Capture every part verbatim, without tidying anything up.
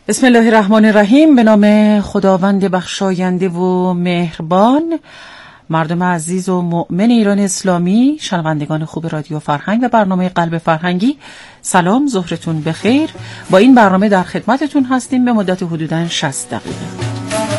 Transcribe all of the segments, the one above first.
بسم الله الرحمن الرحیم. به نام خداوند بخشاینده و مهربان. مردم عزیز و مؤمن ایران اسلامی، شنوندگان خوب رادیو فرهنگ و برنامه قلب فرهنگی، سلام، ظهرتون بخیر. با این برنامه در خدمتتون هستیم به مدت حدوداً شصت دقیقه.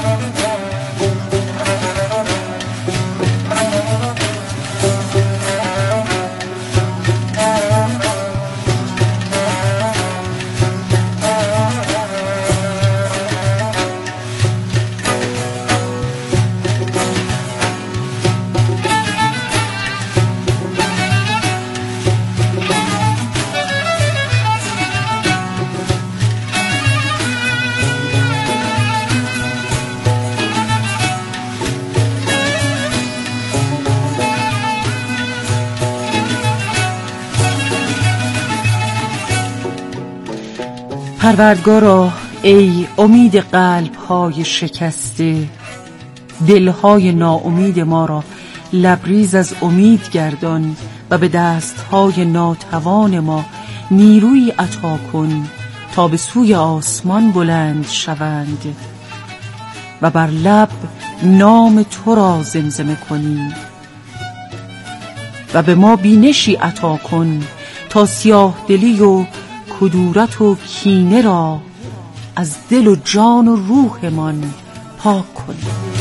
پروردگارا، ای امید قلب‌های شکسته، دل‌های ناامید ما را لبریز از امید گردان و به دست‌های ناتوان ما نیروی عطا کن تا به سوی آسمان بلند شوند و بر لب نام تو را زمزمه کنیم و به ما بینشی عطا کن تا سیاه دلی و کدورت و کینه را از دل و جان و روحمان پاک کن.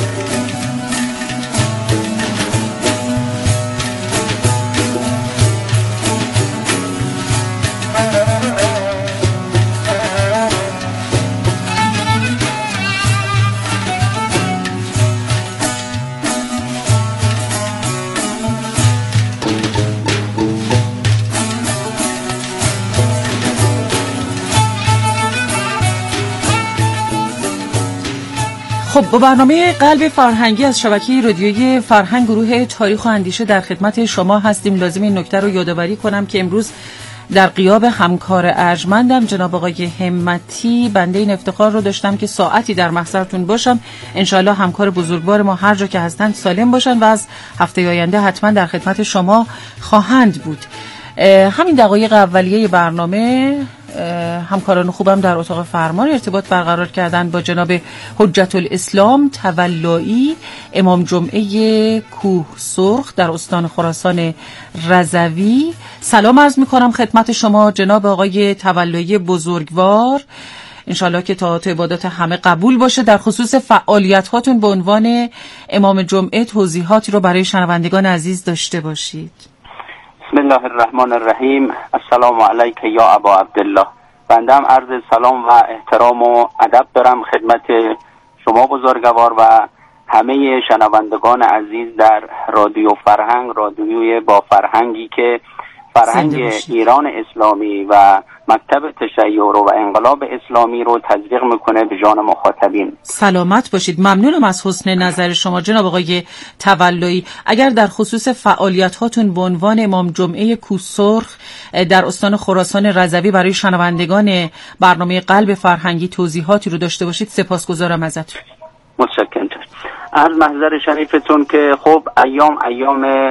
خب، با برنامه قلب فرهنگی از شبکه رادیویی فرهنگ گروه تاریخ و اندیشه در خدمت شما هستیم. لازم این نکته رو یادآوری کنم که امروز در غیاب همکار ارجمندم جناب آقای همتی، بنده این افتخار رو داشتم که ساعتی در محضرتون باشم. انشالله همکار بزرگوار ما هر جا که هستند سالم باشن و از هفته آینده حتما در خدمت شما خواهند بود. همین دقایق اولیه برنامه همکاران خوبم در اتاق فرمان ارتباط برقرار کردن با جناب حجت الاسلام تولایی، امام جمعه کوه سرخ در استان خراسان رضوی. سلام عرض میکنم خدمت شما جناب آقای تولایی بزرگوار. انشالله که طاعات عبادات همه قبول باشه. در خصوص فعالیت هاتون به عنوان امام جمعه توضیحاتی رو برای شنوندگان عزیز داشته باشید. بسم الله الرحمن الرحیم. السلام علیک یا ابا عبدالله. بنده هم عرض سلام و احترام و ادب دارم خدمت شما بزرگوار و همه شنوندگان عزیز در رادیو فرهنگ، رادیوی با فرهنگی که فرهنگ ایران اسلامی و مکتب تشیع و انقلاب اسلامی رو تزریق میکنه به جان مخاطبین. سلامت باشید. ممنونم از حسن نظر شما جناب آقای تولایی. اگر در خصوص فعالیت هاتون به عنوان امام جمعه کوه سرخ در استان خراسان رضوی برای شنوندگان برنامه قلب فرهنگی توضیحاتی رو داشته باشید سپاسگزارم ازتون. متشکرم. از محضر شریفتون که خب ایام ایام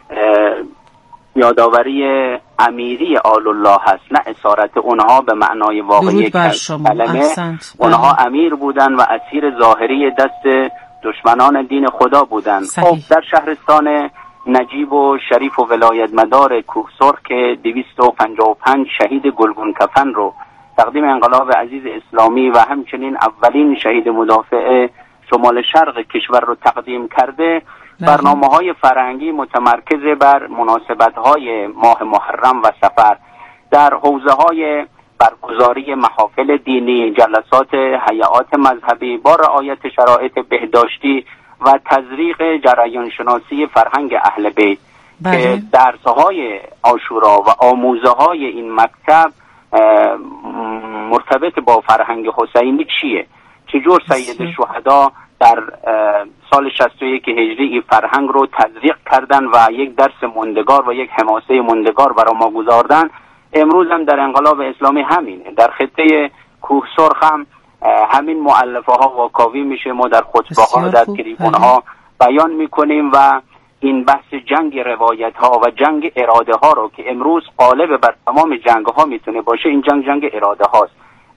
یادآوری امیری آل الله هست، نه اسارت اونها به معنای واقعی کلمه. اونها امیر بودن و اسیر ظاهری دست دشمنان دین خدا بودن. خب در شهرستان نجیب و شریف و ولایت مدار کوه سرخ که دویست و پنجاه و پنج شهید گلگون کفن رو تقدیم انقلاب عزیز اسلامی و همچنین اولین شهید مدافع شمال شرق کشور رو تقدیم کرده، برنامه‌های فرهنگی متمرکز بر مناسبت‌های ماه محرم و سفر در حوزه‌های برگزاری محافل دینی، جلسات هیئات مذهبی با رعایت شرایط بهداشتی و تزریق جریان شناسی فرهنگ اهل بیت که درس‌های عاشورا و آموزه‌های این مکتب مرتبط با فرهنگ حسینی چیه؟ چجور سید شهدا در سال شصت و یک هجری این فرهنگ رو تزریق کردن و یک درس موندگار و یک حماسه موندگار برای ما گذاردن. امروز هم در انقلاب اسلامی همینه. در خطه کوه سرخ هم همین مؤلفه ها واکاوی میشه. ما در خطبه ها در تریبون ها بیان میکنیم و این بحث جنگ روایت ها و جنگ اراده ها رو که امروز غالب بر تمام جنگ ها میتونه باشه، این جنگ جنگ اراده هاست.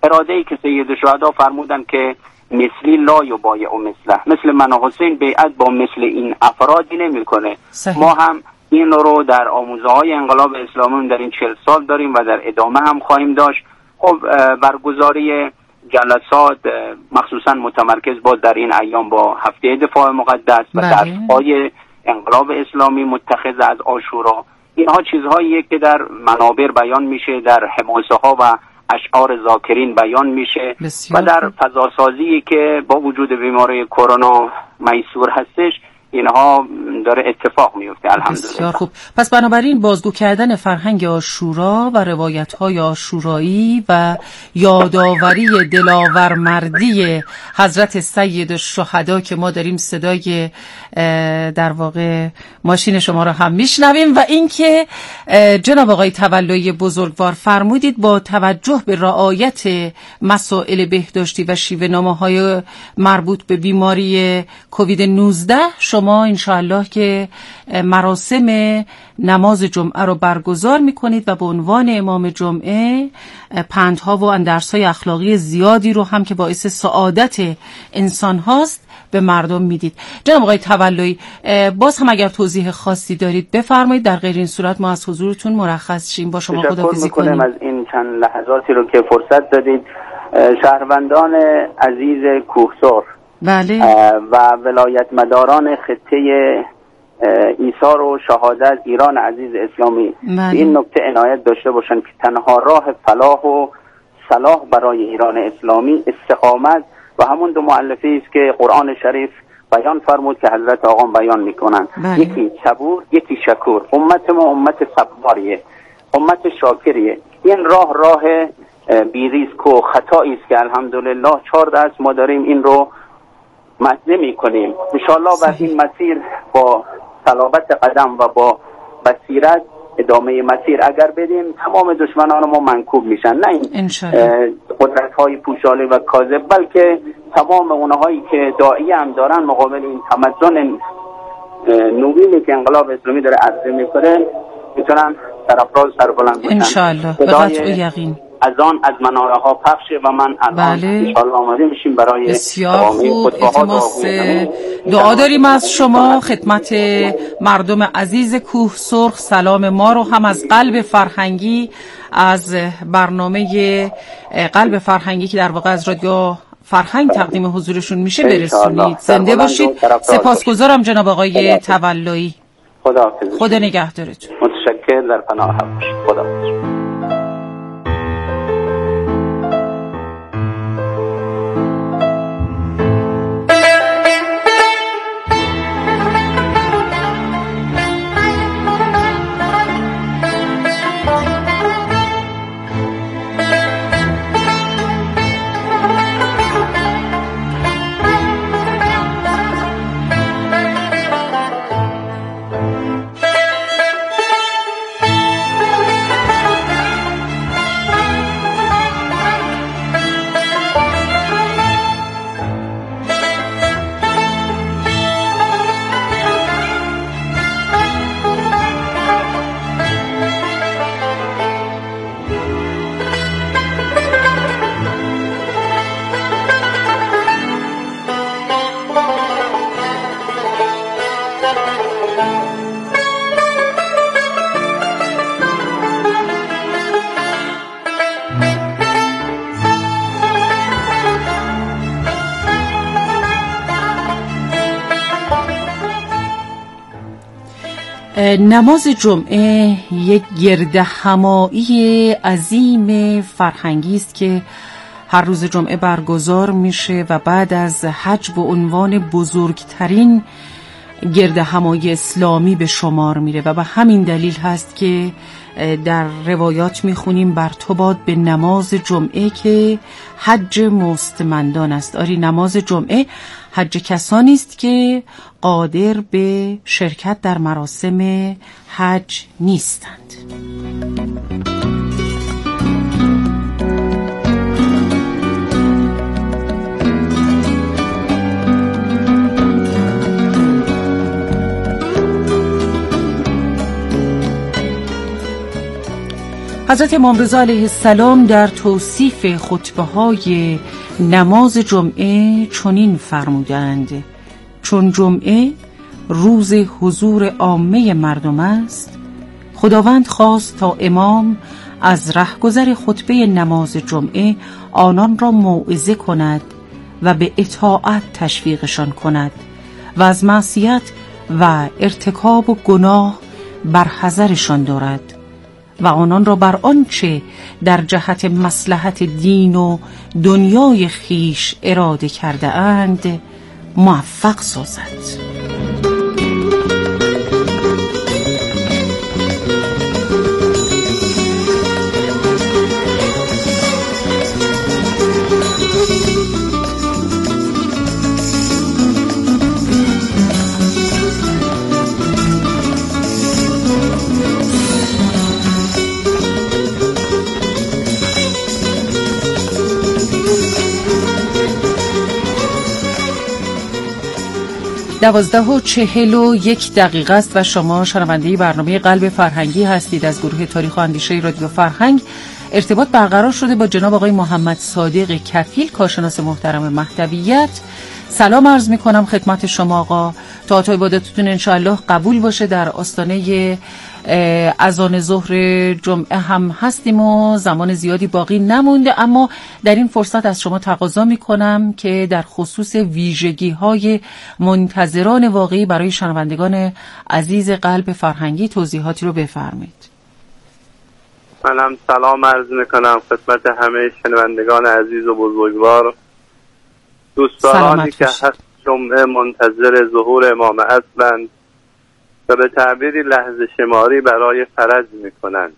اراده‌ای که سید الشهدا فرمودن که مثلی لا یبایع مثله، مثل من و حسین بیعت با مثل این افرادی نمیکنه. ما هم این رو در آموزه‌های انقلاب اسلامی در این چهل سال داریم و در ادامه هم خواهیم داشت. خب برگزاری جلسات مخصوصا متمرکز باز در این ایام با هفته دفاع مقدس و درس‌های انقلاب اسلامی متخذ از عاشورا، اینها چیزهاییه که در منابر بیان میشه، در حماسه ها و اشعار ذاکرین بیان میشه و در فضاسازی که با وجود بیماری کرونا میسور هستش اینها داره اتفاق میفته الحمدلله. بسیار خوب. پس بنابراین بازگو کردن فرهنگ عاشورا و روایت‌های عاشورایی و یادآوری دلاورمردی حضرت سید الشهدا که ما داریم صدای در واقع ماشین شما را هم میشنویم و اینکه جناب آقای تولایی بزرگوار فرمودید با توجه به رعایت مسائل بهداشتی و شیوه نامه‌های مربوط به بیماری کووید نوزده شما انشاءالله که مراسم نماز جمعه رو برگزار میکنید و به عنوان امام جمعه پندها و اندرس‌های اخلاقی زیادی رو هم که باعث سعادت انسان هاست به مردم میدید. جناب آقای تولایی باز هم اگر توضیح خاصی دارید بفرمایید، در غیر این صورت ما از حضورتون مرخص شیم. با شما خداحافظی کنیم. از این چند لحظاتی رو که فرصت دادید. شهروندان عزیز کوهسار بله و ولایت مداران خطه ایثار و شهادت ایران عزیز اسلامی بله. این نکته عنایت داشته باشند که تنها راه فلاح و صلاح برای ایران اسلامی استقامت و همون دو مؤلفه است که قرآن شریف بیان فرمود که حضرت آقا بیان میکنن بله. یکی صبور یکی شکور. امت ما امت صباریه، امت شاکریه. این راه راه بیریسک و خطایی است که الحمدلله چهار دست ما داریم این رو مزه میکنیم. انشاءالله بر این مسیر با صلابت قدم و با بصیرت ادامه مسیر اگر بدیم تمام دشمنان ما منکوب میشن، نه این قدرت های پوشاله و کاذب بلکه تمام اونهایی که داعیه هم دارن مقابل این تمدن نوینی که انقلاب اسلامی داره عرضه میکنه میتونن سرافراز سربلند باشن انشاءالله به قطع و یقین. از آن از مناره ها پخشه و من الان بله. انشاءالله آماده میشیم برای بسیار خوب. التماس دعا داریم از شما خدمت مردم عزیز کوه سرخ. سلام ما رو هم از قلب فرهنگی، از برنامه قلب فرهنگی که در واقع از رادیو فرهنگ تقدیم حضورشون میشه برسونید. زنده باشید. سپاسگزارم جناب آقای تولایی. خدا خدا نگهدارتون. متشکر. در پناه هم باشید. خدا حافظ. نماز جمعه یک گردهمایی عظیم فرهنگی است که هر روز جمعه برگزار میشه و بعد از حج به عنوان بزرگترین گردهمایی اسلامی به شمار میره و به همین دلیل هست که در روایات میخونیم بر تو باد به نماز جمعه که حج مستمندان است. آری نماز جمعه حج کسانی است که قادر به شرکت در مراسم حج نیستند. حضرت امام رضا علیه السلام در توصیف خطبه های نماز جمعه چنین فرمودند: چون جمعه روز حضور عامه مردم است، خداوند خواست تا امام از رهگذر خطبه نماز جمعه آنان را موعظه کند و به اطاعت تشویقشان کند و از معصیت و ارتکاب و گناه برحذرشان دارد و آنان را بر آنچه در جهت مصلحت دین و دنیای خیش اراده کرده اند موفق سازد. دوازده و چهل و یک دقیقه است و شما شنونده برنامه قلب فرهنگی هستید از گروه تاریخ و اندیشه رادیو فرهنگ. ارتباط برقرار شده با جناب آقای محمد صادق کفیل، کارشناس محترم مهدویت. سلام عرض می کنم خدمت شما آقا. طاعت و عبادتتون انشاءالله قبول باشه. در آستانه اذان ظهر جمعه هم هستیم و زمان زیادی باقی نمونده، اما در این فرصت از شما تقاضا می کنم که در خصوص ویژگی های منتظران واقعی برای شنوندگان عزیز قلب فرهنگی توضیحاتی رو بفرمایید. منم سلام عرض می کنم خدمت همه شنوندگان عزیز و بزرگوار. دوستانی که هست جمعه منتظر ظهور امام هستند و به تعبیری لحظه شماری برای فرج میکنند.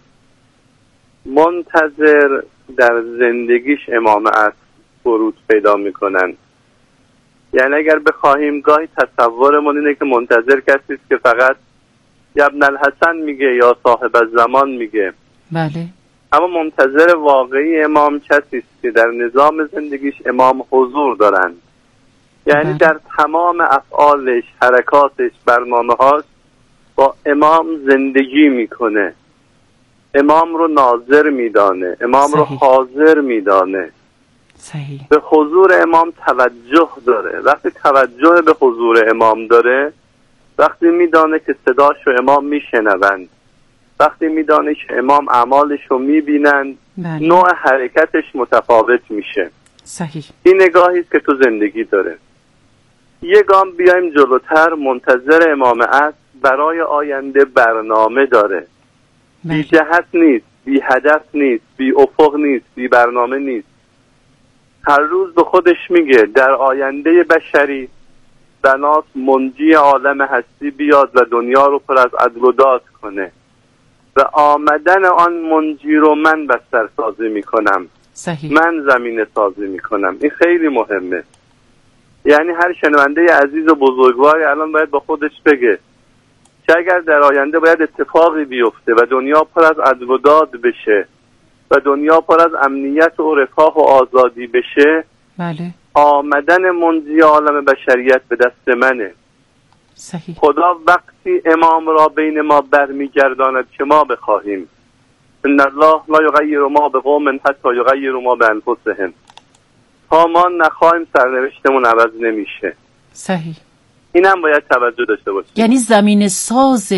منتظر در زندگیش امام است ورود پیدا میکنند. یعنی اگر بخواهیم گاهی تصورمون اینه که منتظر کسی است که فقط یا ابن الحسن میگه یا صاحب الزمان میگه. بله. اما منتظر واقعی امام کسی است که در نظام زندگیش امام حضور دارند. یعنی بله. در تمام افعالش، حرکاتش، برنامه‌هاش با امام زندگی میکنه. امام رو ناظر میدانه، امام صحیح. رو حاضر میدانه. صحیح. به حضور امام توجه داره. وقتی توجه به حضور امام داره، وقتی میدانه که صداش رو امام میشنوند، وقتی میدانه که امام اعمالش رو میبینند، بله. نوع حرکتش متفاوت میشه. صحیح. این نگاهی است که تو زندگی داره. یه گام بیایم جلوتر، منتظر امام است برای آینده برنامه داره. بی جهت نیست، بی هدف نیست، بی افق نیست، بی برنامه نیست. هر روز به خودش میگه در آینده بشری بناس منجی عالم هستی بیاد و دنیا رو پر از عدل و داد کنه و آمدن آن منجی رو من بستر سازی میکنم. صحیح. من زمینه سازی میکنم. این خیلی مهمه. یعنی هر شنونده عزیز و بزرگواری الان باید با خودش بگه که اگر در آینده باید اتفاقی بیفته و دنیا پر از عدل و داد بشه و دنیا پر از امنیت و رفاه و آزادی بشه، بله. آمدن منجی عالم بشریت به دست منه. صحیح. خدا وقتی امام را بین ما برمیگرداند که ما بخواهیم. ان الله لا یغیر ما بقوم حتی یغیروا ما بانفسهم. تا ما نخواهیم سرنوشتمون عوض نمیشه. صحیح. اینم باید توجه داشته باشیم. یعنی زمین ساز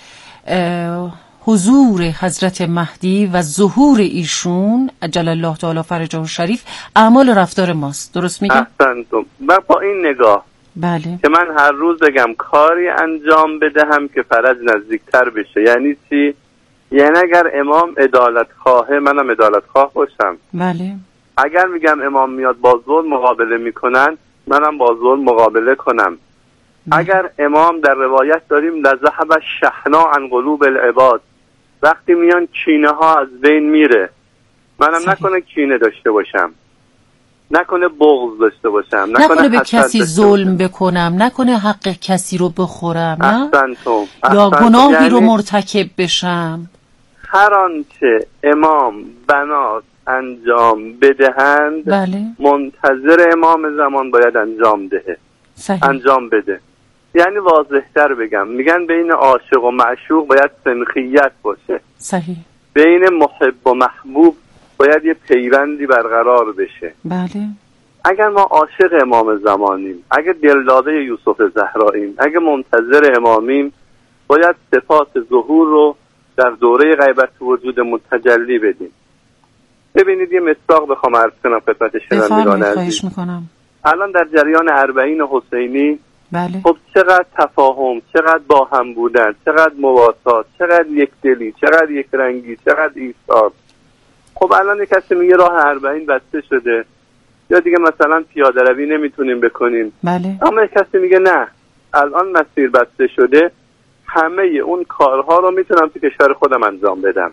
حضور حضرت مهدی و ظهور ایشون عجل الله تعالی فرجه الشریف اعمال و رفتار ماست. درست میگم؟ احسنتم. و با این نگاه بله. که من هر روز بگم کاری انجام بدهم که فرج نزدیکتر بشه. یعنی چی؟ یعنی اگر امام عدالت خواهه منم عدالت خواه باشم. بله. اگر میگم امام میاد با ظلم مقابله میکنن منم با ظلم مقابله کنم. بله. اگر امام در روایت داریم لذهب شحنا عن قلوب العباد، وقتی میان کینه ها از بین میره، منم صحیح. نکنه کینه داشته باشم، نکنه بغض داشته باشم، نکنه, نکنه به کسی ظلم بکنم، نکنه حق کسی رو بخورم، نه؟ احسنتم. یا گناهی یعنی رو مرتکب بشم. هر آنچه امام بنات انجام بدهند بله. منتظر امام زمان باید انجام ده. صحیح. انجام بده. یعنی واضح‌تر بگم، میگن بین عاشق و معشوق باید سنخیت باشه. صحیح. بین محب و محبوب باید یه پیوندی برقرار بشه. بله. اگر ما عاشق امام زمانیم، اگر دلداده یوسف زهراییم، اگر منتظر امامیم، باید صفات ظهور رو در دوره غیبت وجودمون تجلی بدیم. ببینید یه مصداق بخوام عرض کنم خدمت شنوندگان عزیز. خواهش میکنم. الان در جریان اربعین حسینی بله. خب چقدر تفاهم، چقدر با هم بودن، چقدر مواسات، چقدر یکدلی، چقدر یک رنگی، چقدر ایثار. خب الان یک کسی میگه راه اربعین بسته شده یا دیگه مثلا پیاده روی نمیتونیم بکنیم. بله. اما یک کسی میگه نه، الان مسیر بسته شده، همه اون کارها رو میتونم تو کشور خودم انجام بدم.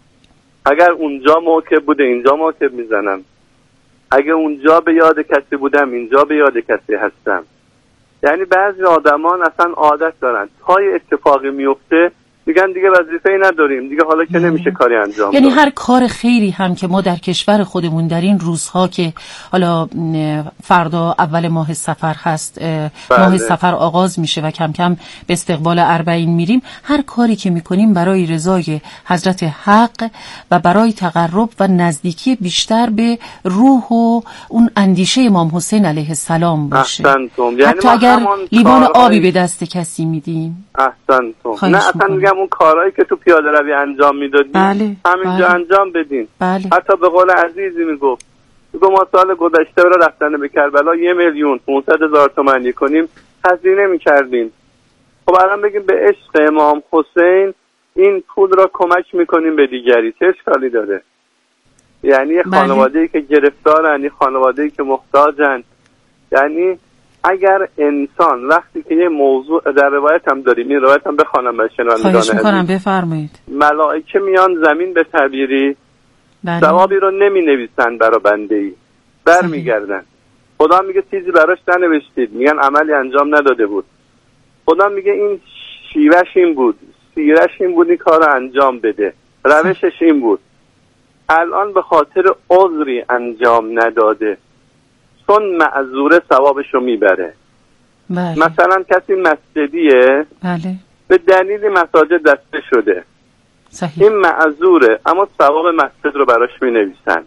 اگر اونجا موکب بوده اینجا موکب میزنم، اگر اونجا به یاد کسی بودم اینجا به یاد کسی هستم. یعنی بعضی آدمان اصلا عادت دارن تا یه اتفاقی میفته میگن دیگه وظیفه‌ای نداریم دیگه، حالا که نمیشه کاری انجام یعنی داد. هر کار خیری هم که ما در کشور خودمون در این روزها که حالا فردا اول ماه صفر هست، بله. ماه صفر آغاز میشه و کم کم به استقبال اربعین میریم، هر کاری که میکنیم برای رضای حضرت حق و برای تقرب و نزدیکی بیشتر به روح و اون اندیشه امام حسین علیه السلام باشه. یعنی حتی اگر لیوان آبی به دست کسی میدیم. احسنتم. نه اصلا میگم اون کارهایی که تو پیاده روی انجام میدادیم بله. همینجا بله. انجام بدین. بله. حتی به قول عزیزی میگفت میگه ما سال گذشته برای رفتن به کربلا یه میلیون پانصد هزار تومانی کنیم هزینه میکردیم. خب الان بگیم به عشق امام حسین این پول را کمک میکنیم به دیگری، چه اشکالی داره؟ یعنی بله. خانواده‌ای که گرفتارن، یعنی خانواده‌ای که محتاجن. یعنی اگر انسان وقتی که یه موضوع در روایت هم داریم، این روایت هم بخوانم برای شنوندگان خواهش میکنم بفرمایید. ملائکه میان زمین به تعبیری بله. ثوابی رو نمی نویسن برای بنده ای، بر میگردن. خدا میگه چیزی براش ننوشتید، میگن عملی انجام نداده بود. خدا میگه این شیوهش این بود، سیرش این بود، این کار رو انجام بده، روشش این بود. الان به خاطر عذری انجام نداده، چون معذوره ثوابش رو میبره. بله. مثلا کسی مسجدیه، بله. به دلیل مساجد دسته شده، صحیح. این معذوره اما ثواب مسجد رو براش مینویسن.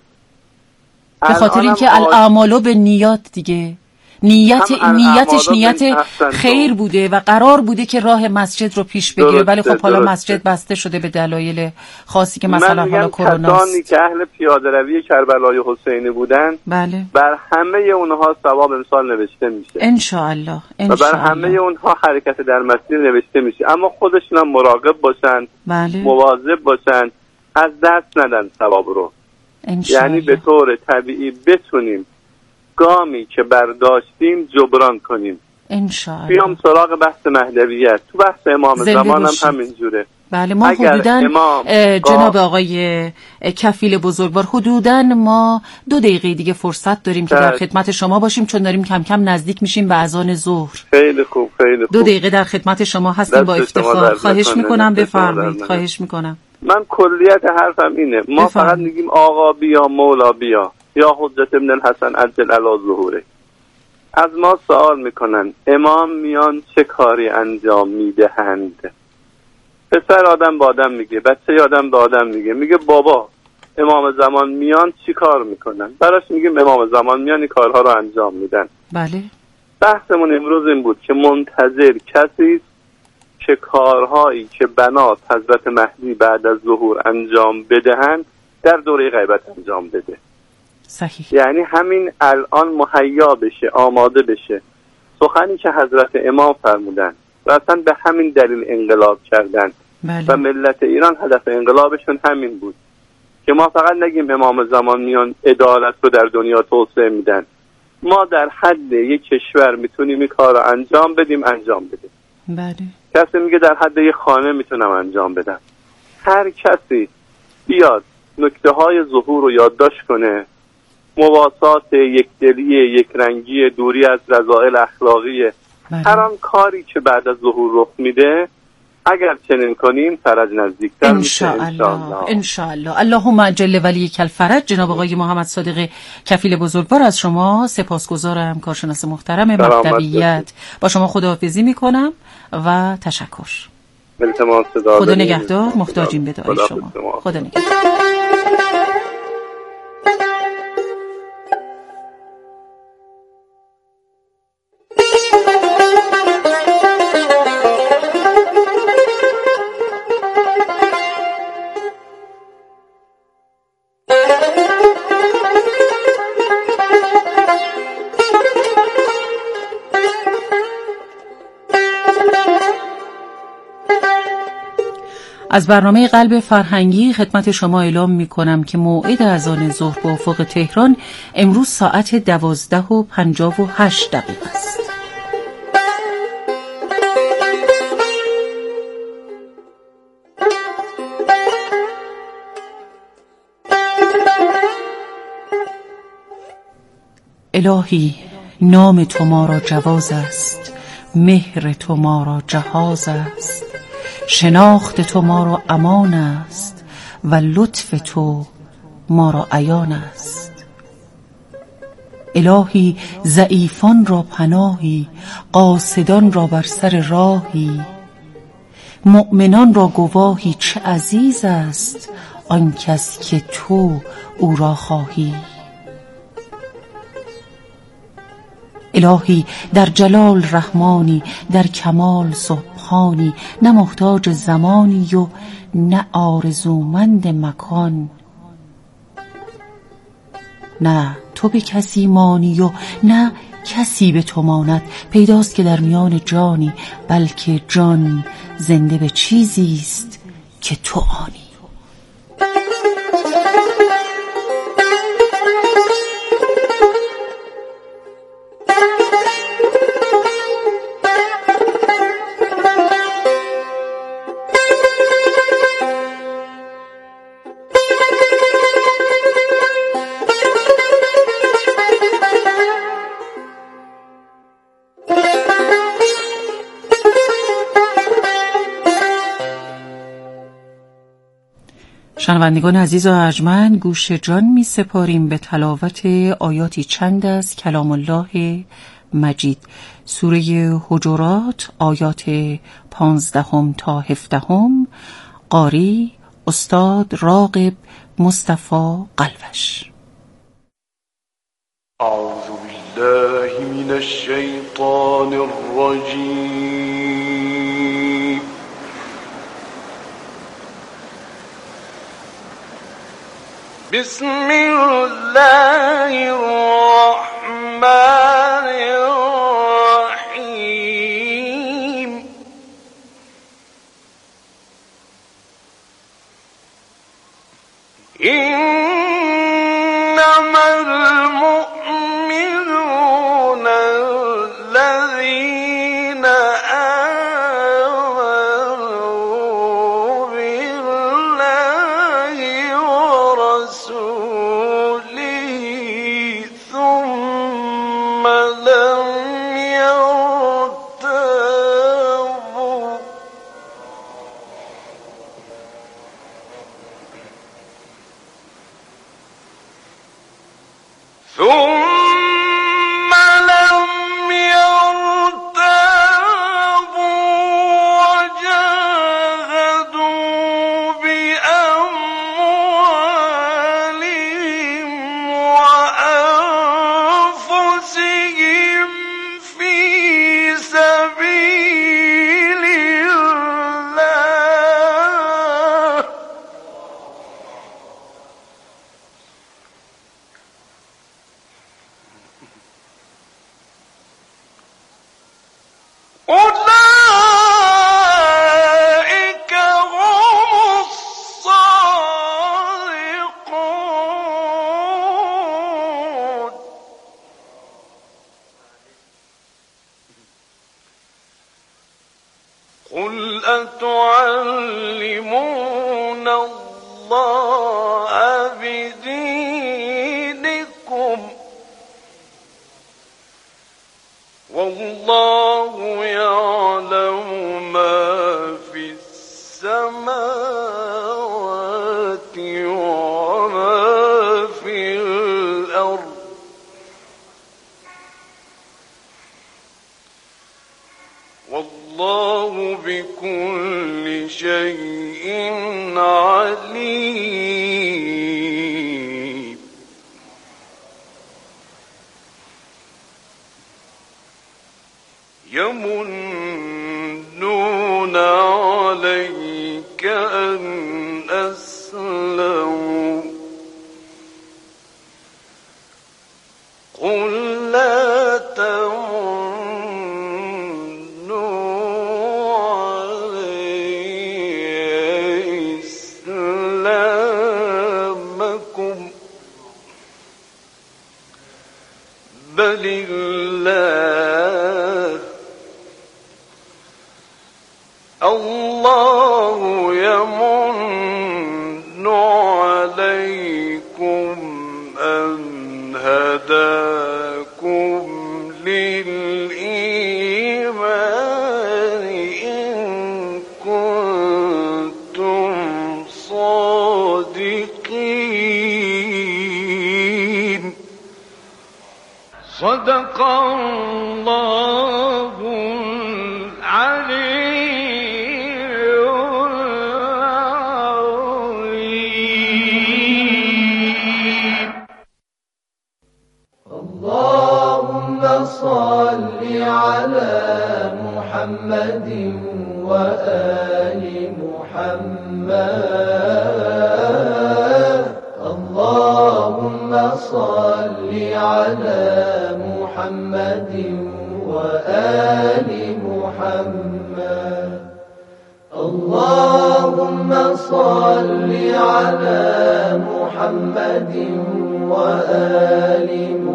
به خاطر اینکه الاعمال به نیات دیگه، نیت نیتش نیت خیر بوده و قرار بوده که راه مسجد رو پیش بگیره، ولی خب حالا مسجد بسته شده به دلایل خاصی که مثلا حالا کرونا است. کسانی که اهل پیاده روی کربلای حسینی بودن، بله. بر همه اونها ثواب امسال نوشته میشه ان شاء الله. و بر همه اونها حرکت در مسیر نوشته میشه. اما خودشون هم مراقب باشن، بله. مواظب باشن، از دست ندن ثواب رو. یعنی به طور طبیعی بتونیم گامی که برداشتیم جبران کنیم. انشاءالله. بیام سراغ بحث مهدویت. تو بحث امام زمان هم همینجوره. بله ما حدوداً جناب آقای کفیل بزرگوار حدوداً ما دو دقیقه دیگه فرصت داریم که در خدمت شما باشیم، چون داریم کم کم نزدیک میشیم به اذان ظهر. خیلی خوب خیلی خوب. دو دقیقه در خدمت شما هستیم با افتخار. خواهش میکنم بفرمایید. خواهش میکنم. من کلیت حرفم اینه، ما بفرمید. فقط میگیم آقا بیا، مولا بیا، یا حجت ابن الحسن عجل علی ظهوره. از ما سوال میکنن امام میان چه کاری انجام میدهند؟ پسر آدم با آدم میگه، بچه آدم با آدم میگه، میگه بابا امام زمان میان چی کار میکنن؟ براش میگیم امام زمان میان این کارها رو انجام میدن. بله. بحثمون امروز این بود که منتظر کسی که کارهایی که بنات حضرت مهدی بعد از ظهور انجام بدهند در دوره غیبت انجام بده. صحیح. یعنی همین الان مهیا بشه، آماده بشه. سخنی که حضرت امام فرمودن و اصلا به همین دلیل انقلاب کردن. بله. و ملت ایران هدف انقلابشون همین بود که ما فقط نگیم امام زمان میان عدالت رو در دنیا توسعه میدن، ما در حد یک کشور میتونیم این کار رو انجام بدیم انجام بدیم. بله. کسی میگه در حد یک خانه میتونم انجام بدم. هر کسی بیاد نکته های ظهور رو یادداشت کنه، مواسات یکدلی، یک رنگی، دوری از رذائل اخلاقی، بله. هر آن کاری که بعد از ظهور رخ میده اگر چنین کنیم فرج نزدیکتر میشه انشاءالله. انشاءالله. اللهم عجل ولیک الفرج. جناب آقای محمد صادق کفیل بزرگوار از شما سپاسگزارم. کارشناس محترم مکتبیت با شما خداحافظی میکنم و تشکر. التماس دادن. خدا نگهدار، محتاجیم به دعای شما. خدا نگهدار. از برنامه قلب فرهنگی خدمت شما اعلام می کنم که موعد اذان ظهر به افق تهران امروز ساعت دوازده و پنجاه و هشت دقیقه است. الهی نام تو ما را جواز است، مهر تو ما را جهاز است، شناخت تو ما را امان است و لطف تو ما را عیان است. الهی ضعیفان را پناهی، قاصدان را بر سر راهی، مؤمنان را گواهی. چه عزیز است آن کس که تو او را خواهی. الهی در جلال رحمانی، در کمال سبحانی، نه محتاج زمانی و نه آرزومند مکان. نه تو به کسی مانی و نه کسی به تو ماند. پیداست که در میان جانی، بلکه جان زنده به چیزی است که تو آنی. شنوندگان عزیز و ارجمند، گوش جان می سپاریم به تلاوت آیاتی چند از کلام الله مجید. سوره حجرات آیات پانزدهم تا هفدهم. قاری استاد راغب مصطفی قلوش. اعوذ بالله من الشیطان الرجیم. بسم الله الرحمن الرحیم. انما المؤمنون الذين آمنوا بالله ورسوله ثم لم يرتابوا ثم لم يرتابوا وجاهدوا بأموالهم وأنفسهم في سبيل الله أولئك هم الصادقون. قل أتعلمون الله بدينكم والله يعلم ما في السماوات وما في الأرض والله بكل شيء عليم يمنون عليك أن أسلموا قل لا تمنوا علي إسلامكم بل الله الله يمن عليكم أن هداكم للإيمان إن كنتم صادقين صدق الله العلي صل على محمد وآل محمد اللهم صل على محمد وآل محمد اللهم صل على محمد وآل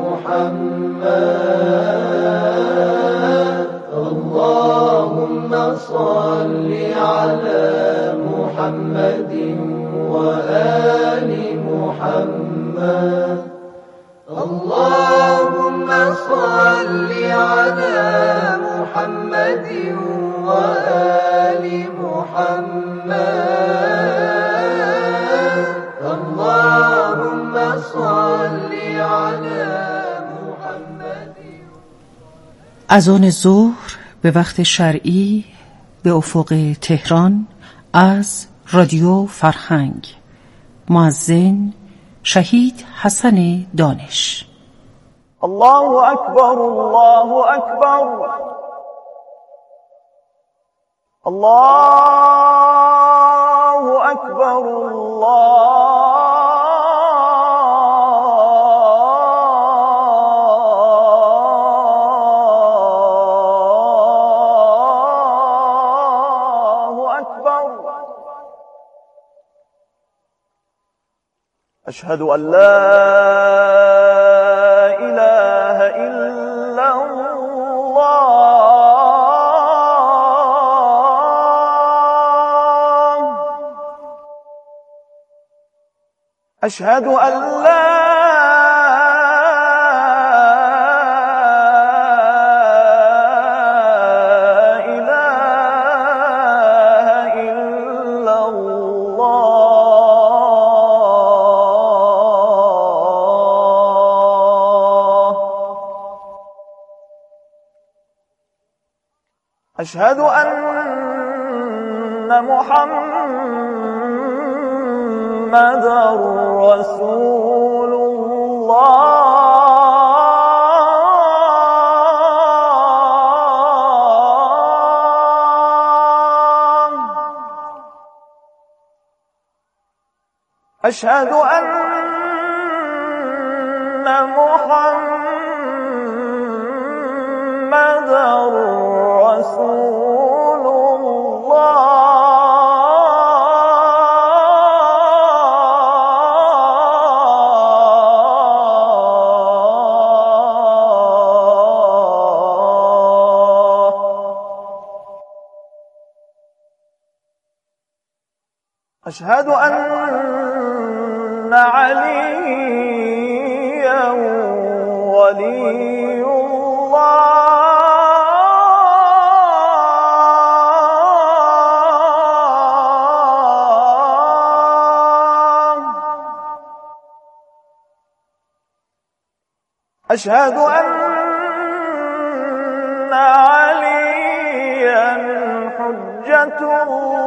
محمد اللهم صل على محمد وآل محمد اللهم صل على محمد وآل محمد اللهم صل على محمد. اذان ظهر به وقت شرعی به افق تهران از رادیو فرهنگ. مؤذن شهید حسن دانش. الله اکبر الله اکبر الله اکبر الله اکبر اشهد ان لا اله الا الله اشهد ان لا اله الا الله أشهد أن محمدًا رسول الله أشهد أن محمدًا رسول الله أشهد أن عليا ولي الله أشهد أن عليا حجة الله